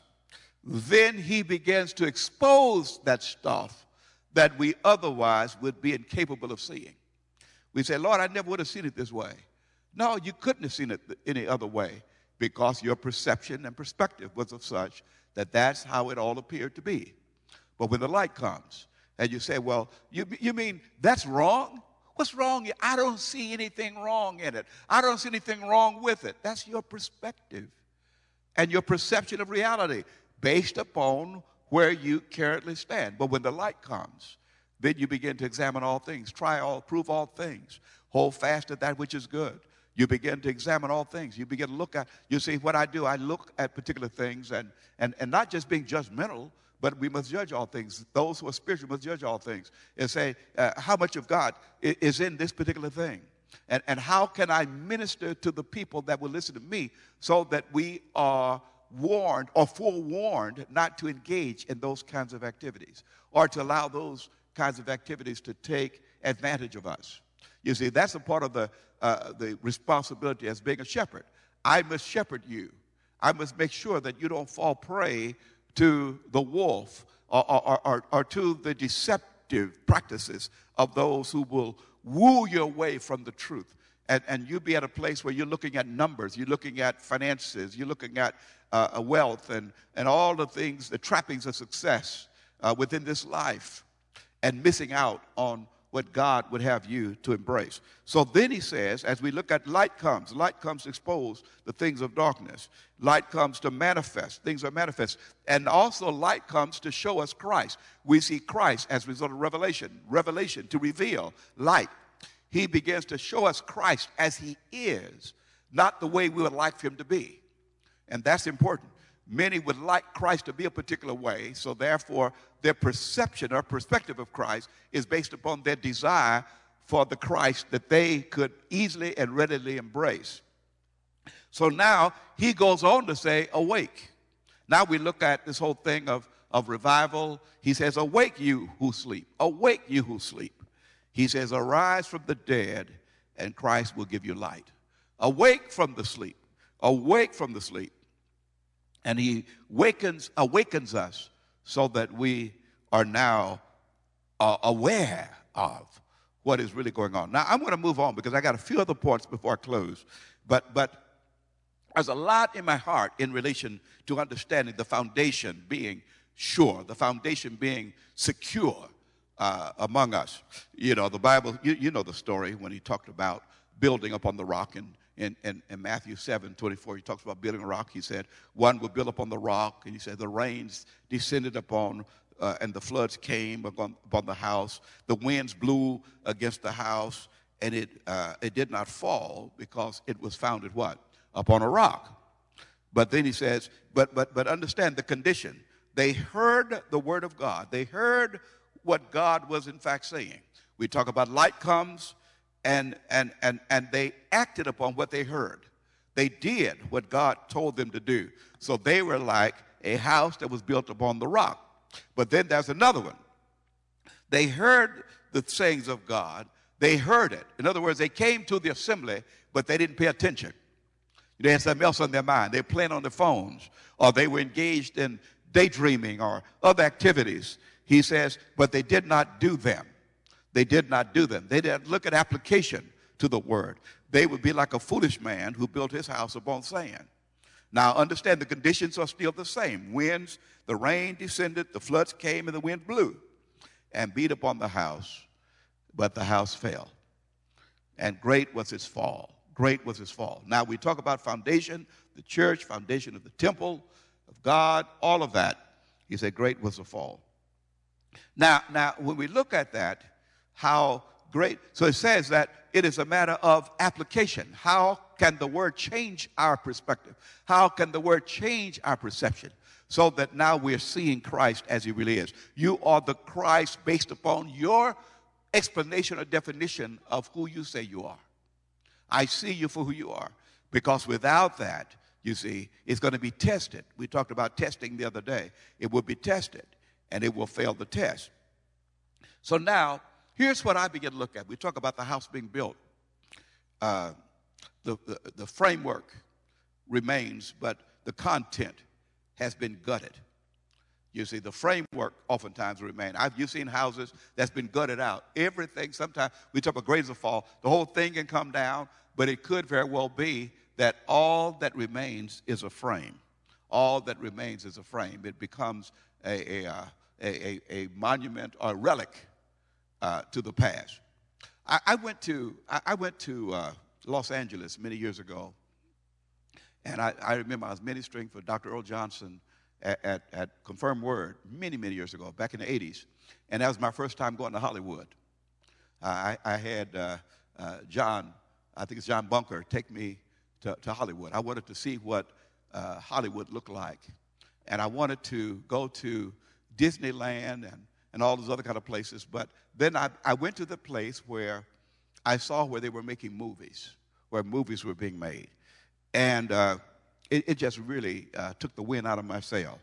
then he begins to expose that stuff that we otherwise would be incapable of seeing. We say, Lord, I never would have seen it this way. No, you couldn't have seen it any other way, because your perception and perspective was of such that that's how it all appeared to be. But when the light comes and you say, well, you, you mean that's wrong? What's wrong? I don't see anything wrong in it. I don't see anything wrong with it. That's your perspective and your perception of reality based upon where you currently stand. But when the light comes, then you begin to examine all things, try all, prove all things, hold fast at that which is good. You begin to examine all things. You begin to look at, you see what I do, I look at particular things, and, and, and not just being judgmental, but we must judge all things. Those who are spiritual must judge all things and say, uh, how much of God is in this particular thing? And, and how can I minister to the people that will listen to me so that we are warned or forewarned not to engage in those kinds of activities or to allow those kinds of activities to take advantage of us. You see, that's a part of the, uh, the responsibility as being a shepherd. I must shepherd you. I must make sure that you don't fall prey to the wolf or, or, or, or to the deceptive practices of those who will woo your way from the truth. And, and you be at a place where you're looking at numbers, you're looking at finances, you're looking at uh, wealth and, and all the things, the trappings of success uh, within this life, and missing out on what God would have you to embrace. So then he says, as we look at light comes, light comes to expose the things of darkness. Light comes to manifest, things are manifest. And also light comes to show us Christ. We see Christ as a result of revelation, revelation to reveal light. He begins to show us Christ as he is, not the way we would like for him to be. And that's important. Many would like Christ to be a particular way, so therefore their perception or perspective of Christ is based upon their desire for the Christ that they could easily and readily embrace. So now he goes on to say, awake. Now we look at this whole thing of, of revival. He says, awake you who sleep. Awake you who sleep. He says, arise from the dead and Christ will give you light. Awake from the sleep. Awake from the sleep. And he wakens, awakens us so that we are now uh, aware of what is really going on. Now, I'm going to move on because I got a few other points before I close. But, but there's a lot in my heart in relation to understanding the foundation being sure, the foundation being secure uh, among us. You know, the Bible, you, you know the story when he talked about building upon the rock. And in, in, in Matthew seven twenty-four, he talks about building a rock. He said, one will build upon the rock. And he said, the rains descended upon Uh, and the floods came upon, upon the house. The winds blew against the house, and it uh, it did not fall because it was founded what? Upon a rock. But then he says, but but but understand the condition. They heard the word of God. They heard what God was in fact saying. We talk about light comes, and and and and they acted upon what they heard. They did what God told them to do. So they were like a house that was built upon the rock. But then there's another one. They heard the sayings of God. They heard it. In other words, they came to the assembly, but they didn't pay attention. They had something else on their mind. They were playing on their phones, or they were engaged in daydreaming or other activities. He says, but they did not do them. They did not do them. They didn't look at application to the word. They would be like a foolish man who built his house upon sand. Now, understand the conditions are still the same. Winds, the rain descended, the floods came, and the wind blew and beat upon the house, but the house fell. And great was its fall. Great was its fall. Now, we talk about foundation, the church, foundation of the temple of God, all of that. He said, great was the fall. Now, now, when we look at that, how great, so it says that it is a matter of application. How can the word change our perspective? How can the word change our perception so that now we're seeing Christ as he really is? You are the Christ based upon your explanation or definition of who you say you are. I see you for who you are, because without that, you see, it's going to be tested. We talked about testing the other day. It will be tested, and it will fail the test. So now, here's what I begin to look at. We talk about the house being built. Uh, the, the, the framework remains, but the content has been gutted. You see, the framework oftentimes remains. I've, you've seen houses that's been gutted out. Everything, sometimes we talk about grades of fall. The whole thing can come down, but it could very well be that all that remains is a frame. All that remains is a frame. It becomes a, a, uh, a, a, a monument or a relic uh, to the past. I, I went to, I, I went to uh, Los Angeles many years ago, and I, I remember I was ministering for Doctor Earl Johnson at, at, at Confirmed Word many, many years ago, back in the eighties, and that was my first time going to Hollywood. I, I had uh, uh, John, I think it's John Bunker, take me to, to Hollywood. I wanted to see what uh, Hollywood looked like, and I wanted to go to Disneyland and, and all those other kind of places, but then I, I went to the place where I saw where they were making movies, where movies were being made. And uh, it, it just really uh, took the wind out of my sail.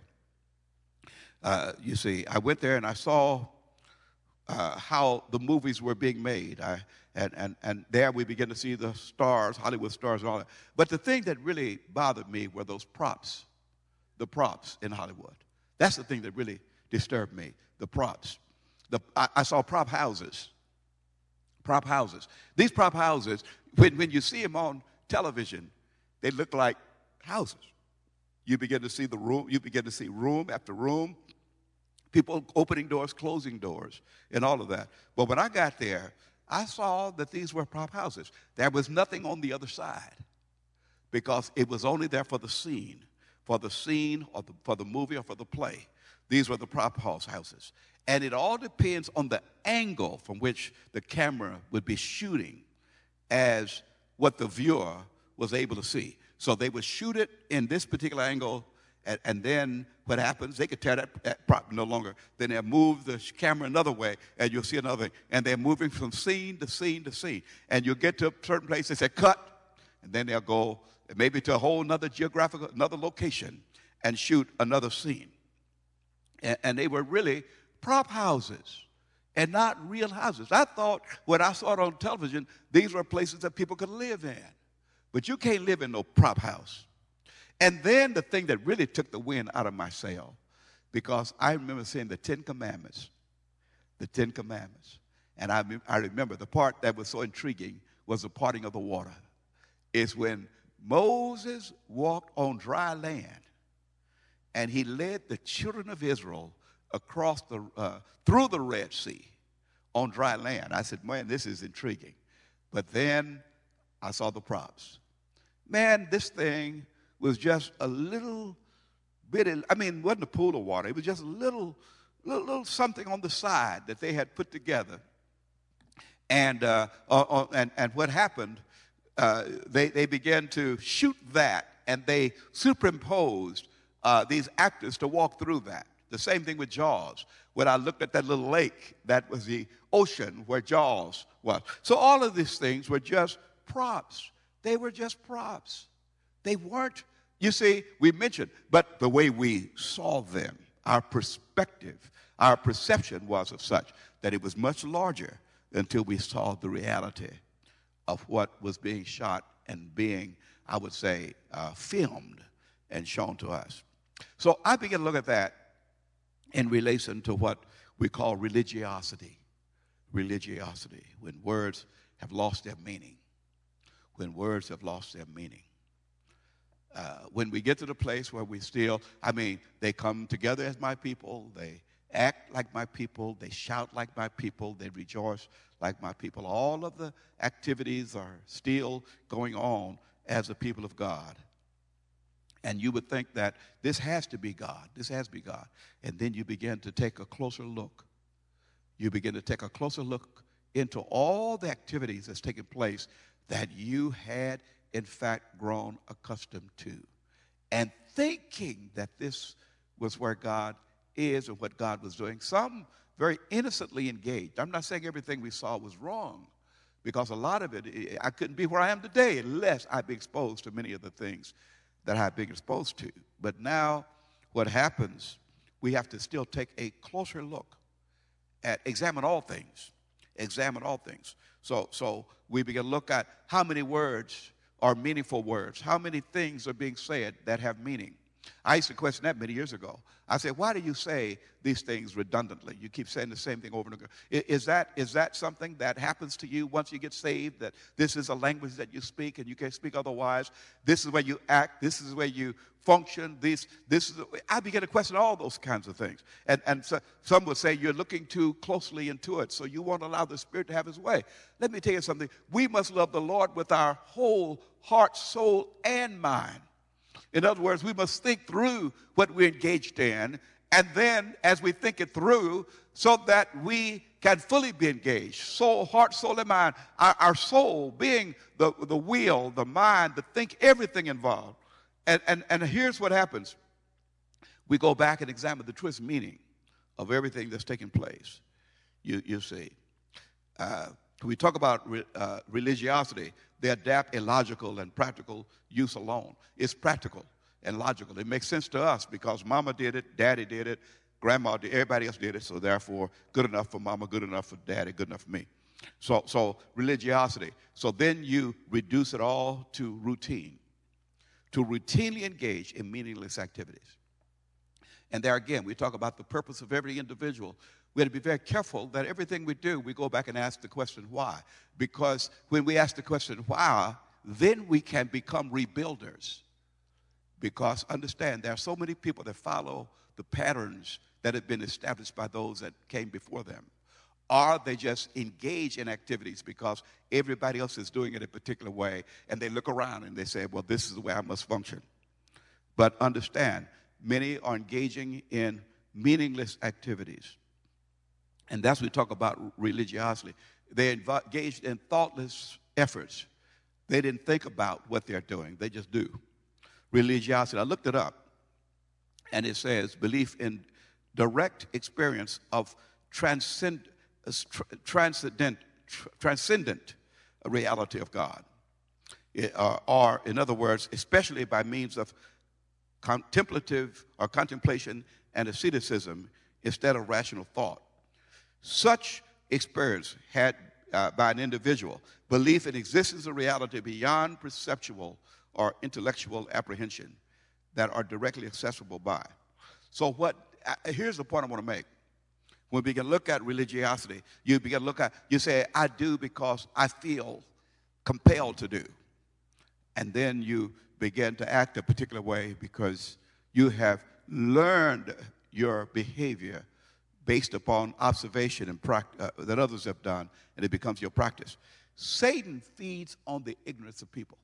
Uh, you see, I went there and I saw uh, how the movies were being made. I, and, and, and there we began to see the stars, Hollywood stars and all that. But the thing that really bothered me were those props, the props in Hollywood. That's the thing that really disturbed me, the props. The, I, I saw prop houses, prop houses. These prop houses, when, when you see them on television, they look like houses. You begin to see the room, you begin to see room after room, people opening doors, closing doors, and all of that. But when I got there, I saw that these were prop houses. There was nothing on the other side because it was only there for the scene, for the scene or the, for the movie or for the play. These were the prop house houses. And it all depends on the angle from which the camera would be shooting as what the viewer was able to see. So they would shoot it in this particular angle, and, and then what happens, they could tear that, that prop no longer. Then they'll move the camera another way, and you'll see another thing. And they're moving from scene to scene to scene. And you'll get to a certain place, they say, cut, and then they'll go maybe to a whole another geographical, another location, and shoot another scene. And, and they were really prop houses and not real houses. I thought when I saw it on television, these were places that people could live in. But you can't live in no prop house. And then the thing that really took the wind out of my sail, because I remember seeing the Ten Commandments, the Ten Commandments. And I, I remember the part that was so intriguing was the parting of the water. It's when Moses walked on dry land, and he led the children of Israel across the, uh, through the Red Sea on dry land. I said, man, this is intriguing. But then I saw the props. Man, this thing was just a little bit, I mean, it wasn't a pool of water. It was just a little, little, little something on the side that they had put together. And, uh, uh, and, and what happened, uh, they, they began to shoot that, and they superimposed uh, these actors to walk through that. The same thing with Jaws. When I looked at that little lake, that was the ocean where Jaws was. So all of these things were just props. They were just props. They weren't, you see, we mentioned, but the way we saw them, our perspective, our perception was of such that it was much larger until we saw the reality of what was being shot and being, I would say, uh, filmed and shown to us. So I began to look at that in relation to what we call religiosity. Religiosity, when words have lost their meaning. When words have lost their meaning. Uh, when we get to the place where we still, I mean, they come together as my people, they act like my people, they shout like my people, they rejoice like my people. All of the activities are still going on as the people of God. And you would think that this has to be God. This has to be God. And then you begin to take a closer look. You begin to take a closer look into all the activities that's taking place that you had, in fact, grown accustomed to. And thinking that this was where God is or what God was doing. Some very innocently engaged. I'm not saying everything we saw was wrong, because a lot of it, I couldn't be where I am today unless I'd be exposed to many of the things that I've been exposed to. But now what happens, we have to still take a closer look at, examine all things, examine all things. So, so we begin to look at how many words are meaningful words, how many things are being said that have meaning. I used to question that many years ago. I said, why do you say these things redundantly? You keep saying the same thing over and over. Is that, is that something that happens to you once you get saved, that this is a language that you speak and you can't speak otherwise? This is where you act. This is where you function. This, this is, I begin to question all those kinds of things. And, and so, some would say you're looking too closely into it, so you won't allow the Spirit to have his way. Let me tell you something. We must love the Lord with our whole heart, soul, and mind. In other words, we must think through what we're engaged in, and then as we think it through, so that we can fully be engaged. Soul, heart, soul, and mind. Our, our soul being the, the will, the mind, the think, everything involved. And, and, and here's what happens. We go back and examine the true meaning of everything that's taking place. You, you see. Uh, when we talk about re, uh, religiosity, they adapt a logical and practical use alone. It's practical and logical. It makes sense to us because mama did it, daddy did it, grandma did it, everybody else did it, so therefore good enough for mama, good enough for daddy, good enough for me. So, so religiosity. So then you reduce it all to routine, to routinely engage in meaningless activities. And there again, we talk about the purpose of every individual. We have to be very careful that everything we do, we go back and ask the question, why? Because when we ask the question, why, then we can become rebuilders. Because understand, there are so many people that follow the patterns that have been established by those that came before them. Or they just engage in activities because everybody else is doing it a particular way, and they look around and they say, well, this is the way I must function. But understand, many are engaging in meaningless activities. And that's what we talk about religiosity. They're engaged in thoughtless efforts They didn't think about what they're doing. They just do. Religiosity, I looked it up, and it says belief in direct experience of transcend, uh, transcendent, transcendent reality of God. It, uh, or, in other words, especially by means of contemplative or contemplation and asceticism instead of rational thought. Such experience had uh, by an individual belief in existence of reality beyond perceptual or intellectual apprehension that are directly accessible by. So what, uh, here's the point I want to make. When we begin to look at religiosity, you begin to look at, you say, I do because I feel compelled to do. And then you begin to act a particular way because you have learned your behavior based upon observation and pract- uh, that others have done, and it becomes your practice. Satan feeds on the ignorance of people.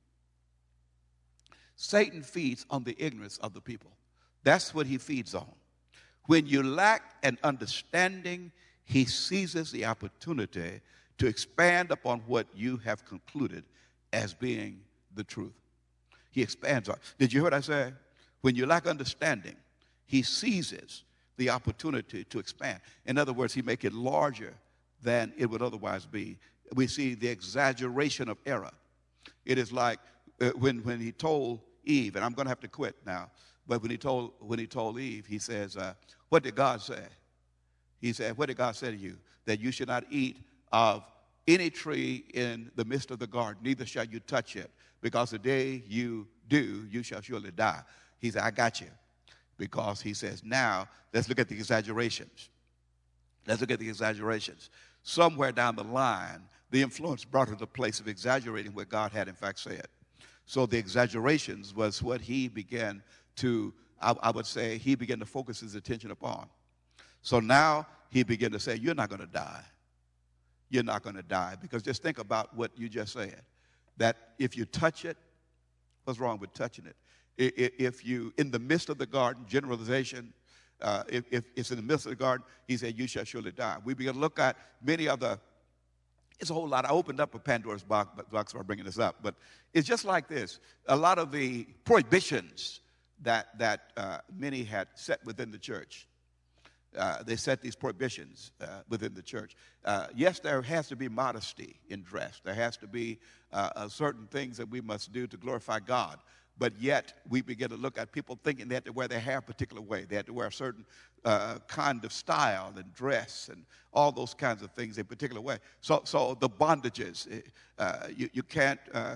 Satan feeds on the ignorance of the people. That's what he feeds on. When you lack an understanding, he seizes the opportunity to expand upon what you have concluded as being the truth. He expands on. Did you hear what I said? When you lack understanding, he seizes the opportunity to expand. In other words, he make it larger than it would otherwise be. We see the exaggeration of error. It is like uh, when, when he told Eve, and I'm going to have to quit now, but when he told, when he told Eve, he says, uh, what did God say? He said, what did God say to you? That you should not eat of any tree in the midst of the garden, neither shall you touch it, because the day you do, you shall surely die. He said, I got you. Because he says, now, let's look at the exaggerations. Let's look at the exaggerations. Somewhere down the line, the influence brought her to the place of exaggerating what God had in fact said. So the exaggerations was what he began to, I, I would say, he began to focus his attention upon. So now he began to say, you're not going to die. You're not going to die. Because just think about what you just said. That if you touch it, what's wrong with touching it? If you, in the midst of the garden, generalization, uh, if, if it's in the midst of the garden, he said, you shall surely die. We begin to look at many of the, it's a whole lot. I opened up a Pandora's box by bringing this up, but it's just like this. A lot of the prohibitions that, that uh, many had set within the church, uh, they set these prohibitions uh, within the church. Uh, yes, there has to be modesty in dress. There has to be uh, uh, certain things that we must do to glorify God. But yet, we begin to look at people thinking they had to wear their hair a particular way. They had to wear a certain uh, kind of style and dress and all those kinds of things in a particular way. So, so the bondages, uh, you, you can't uh,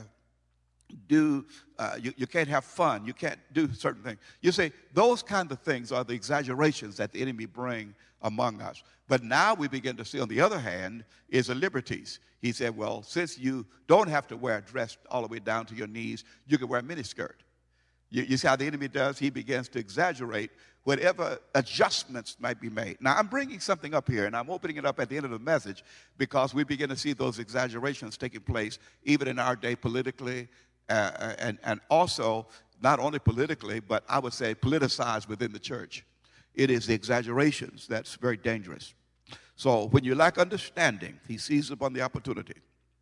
do, uh, you, you can't have fun. You can't do certain things. You say those kinds of things are the exaggerations that the enemy bring among us. But now we begin to see, on the other hand, is the liberties. He said, well, since you don't have to wear a dress all the way down to your knees, you can wear a miniskirt. You, you see how the enemy does? He begins to exaggerate whatever adjustments might be made. Now, I'm bringing something up here, and I'm opening it up at the end of the message because we begin to see those exaggerations taking place even in our day politically, uh, and, and also not only politically, but I would say politicized within the church. It is the exaggerations that's very dangerous. So when you lack understanding, he seizes upon the opportunity.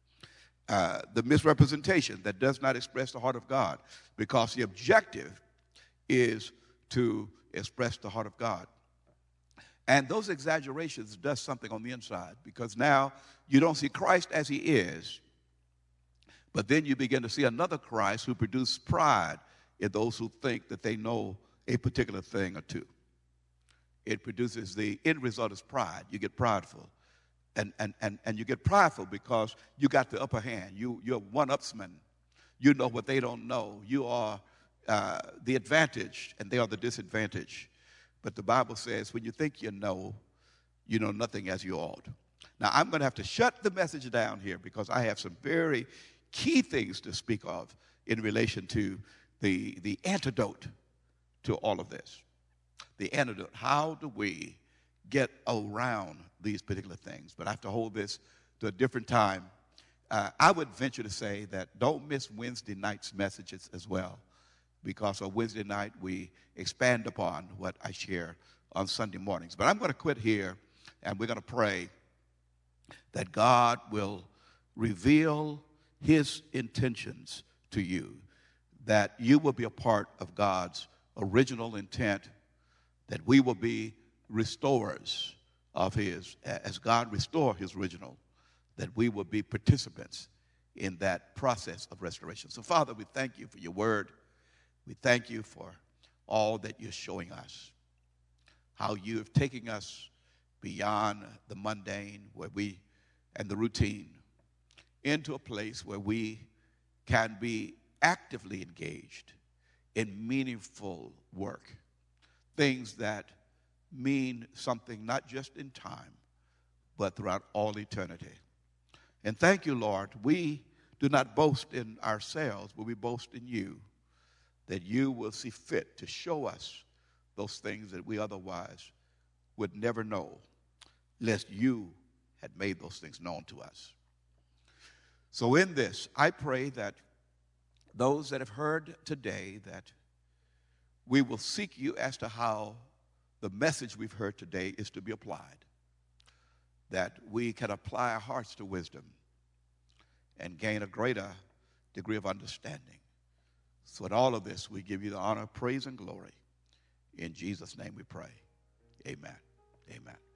Uh, the misrepresentation that does not express the heart of God, because the objective is to express the heart of God. And those exaggerations does something on the inside, because now you don't see Christ as he is, but then you begin to see another Christ who produces pride in those who think that they know a particular thing or two. It produces, the end result is pride. You get prideful. And, and, and, and you get prideful because you got the upper hand. You, you're one-upsman. You know what they don't know. You are uh, the advantage, and they are the disadvantage. But the Bible says when you think you know, you know nothing as you ought. Now, I'm going to have to shut the message down here because I have some very key things to speak of in relation to the, the antidote to all of this. The antidote. How do we get around these particular things? But I have to hold this to a different time. Uh, I would venture to say that don't miss Wednesday night's messages as well, because on Wednesday night we expand upon what I share on Sunday mornings. But I'm going to quit here, and we're going to pray that God will reveal his intentions to you, that you will be a part of God's original intent, that we will be restorers of his, as God restore his original, that we will be participants in that process of restoration. So, Father, we thank you for your word. We thank you for all that you're showing us, how you have taken us beyond the mundane where we and the routine into a place where we can be actively engaged in meaningful work, things that mean something not just in time, but throughout all eternity. And thank you, Lord, we do not boast in ourselves, but we boast in you, that you will see fit to show us those things that we otherwise would never know, lest you had made those things known to us. So in this, I pray that those that have heard today, that we will seek you as to how the message we've heard today is to be applied, that we can apply our hearts to wisdom and gain a greater degree of understanding. So in all of this, we give you the honor, praise, and glory. In Jesus' name we pray. Amen. Amen.